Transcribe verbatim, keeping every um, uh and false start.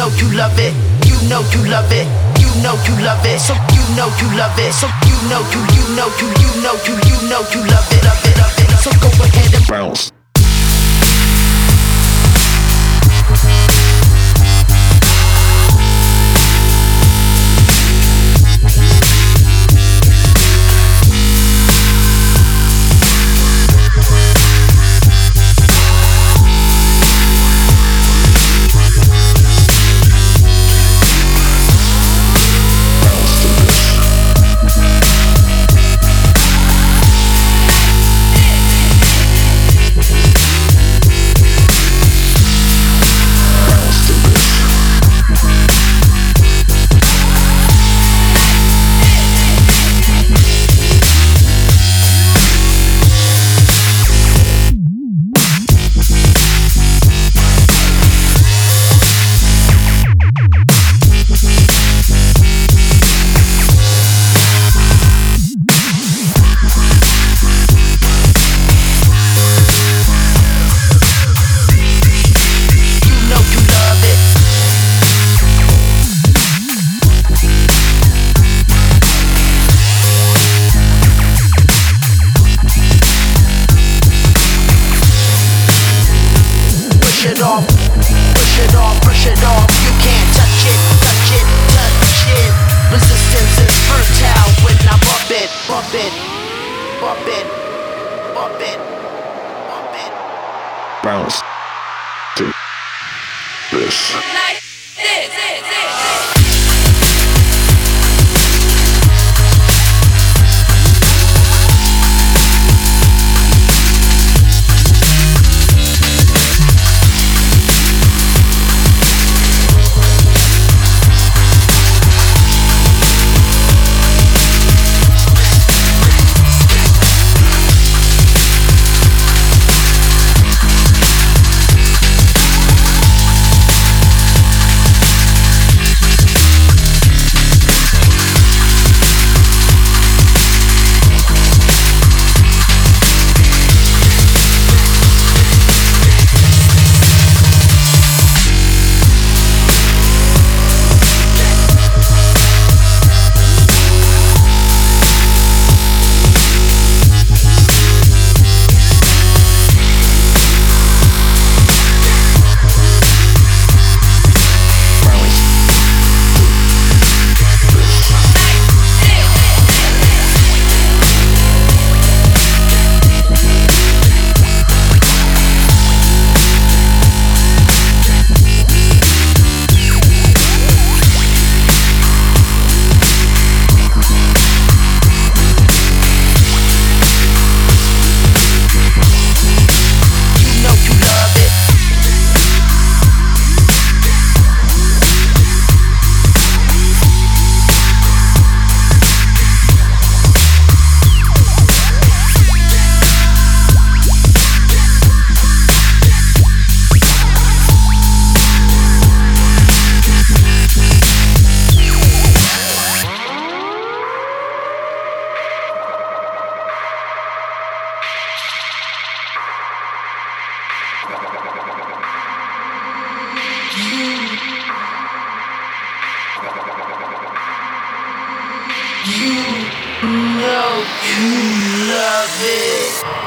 know you love it. You know you love it. You know you love it. So you know you love it. So you know you you know you you know you you know you love it, love it, love it. So go ahead and bounce. Push it off, push it off, you can't touch it, touch it, touch it. Resistance is fertile when I bump it, bump it, bump it, bump it, bump it. Bounce to this. Like this, this, this. You know you love it.